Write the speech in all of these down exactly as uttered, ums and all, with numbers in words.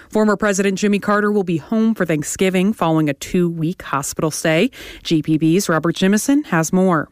Former President Jimmy Carter will be home for Thanksgiving following a two-week hospital stay. G P B's Robert Jimison has more.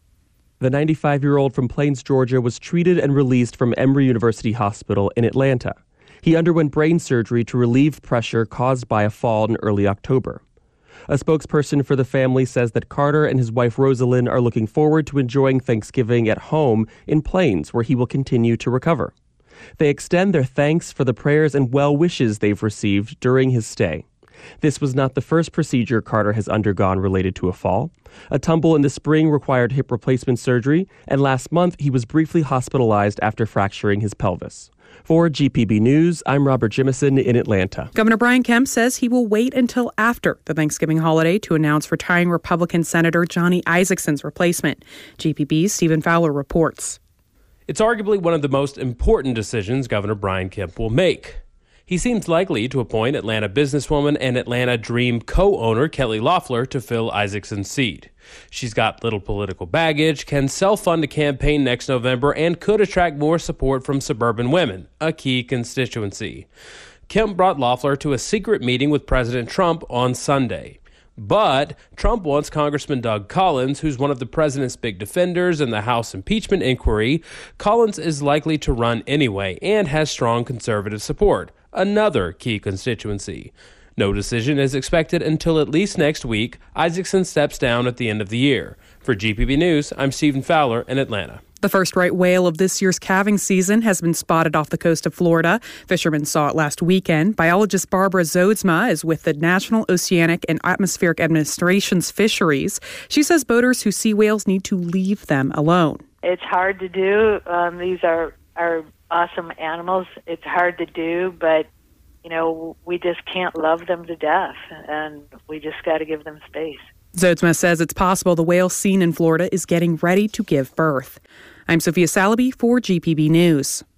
The ninety-five-year-old from Plains, Georgia, was treated and released from Emory University Hospital in Atlanta. He underwent brain surgery to relieve pressure caused by a fall in early October. A spokesperson for the family says that Carter and his wife Rosalind are looking forward to enjoying Thanksgiving at home in Plains, where he will continue to recover. They extend their thanks for the prayers and well wishes they've received during his stay. This was not the first procedure Carter has undergone related to a fall. A tumble in the spring required hip replacement surgery, and last month he was briefly hospitalized after fracturing his pelvis. For G P B News, I'm Robert Jimison in Atlanta. Governor Brian Kemp says he will wait until after the Thanksgiving holiday to announce retiring Republican Senator Johnny Isakson's replacement. G P B's Stephen Fowler reports. It's arguably one of the most important decisions Governor Brian Kemp will make. He seems likely to appoint Atlanta businesswoman and Atlanta Dream co-owner Kelly Loeffler to fill Isaacson's seat. She's got little political baggage, can self-fund a campaign next November, and could attract more support from suburban women, a key constituency. Kemp brought Loeffler to a secret meeting with President Trump on Sunday. But Trump wants Congressman Doug Collins, who's one of the president's big defenders in the House impeachment inquiry. Collins is likely to run anyway and has strong conservative support, another key constituency. No decision is expected until at least next week. Isaacson steps down at the end of the year. For G P B News, I'm Stephen Fowler in Atlanta. The first right whale of this year's calving season has been spotted off the coast of Florida. Fishermen saw it last weekend. Biologist Barbara Zoedsma is with the National Oceanic and Atmospheric Administration's fisheries. She says boaters who see whales need to leave them alone. It's hard to do. Um, these are, are awesome animals. It's hard to do, but, you know, we just can't love them to death, and we just got to give them space. Zoedsma says it's possible the whale seen in Florida is getting ready to give birth. I'm Sophia Salaby for G P B News.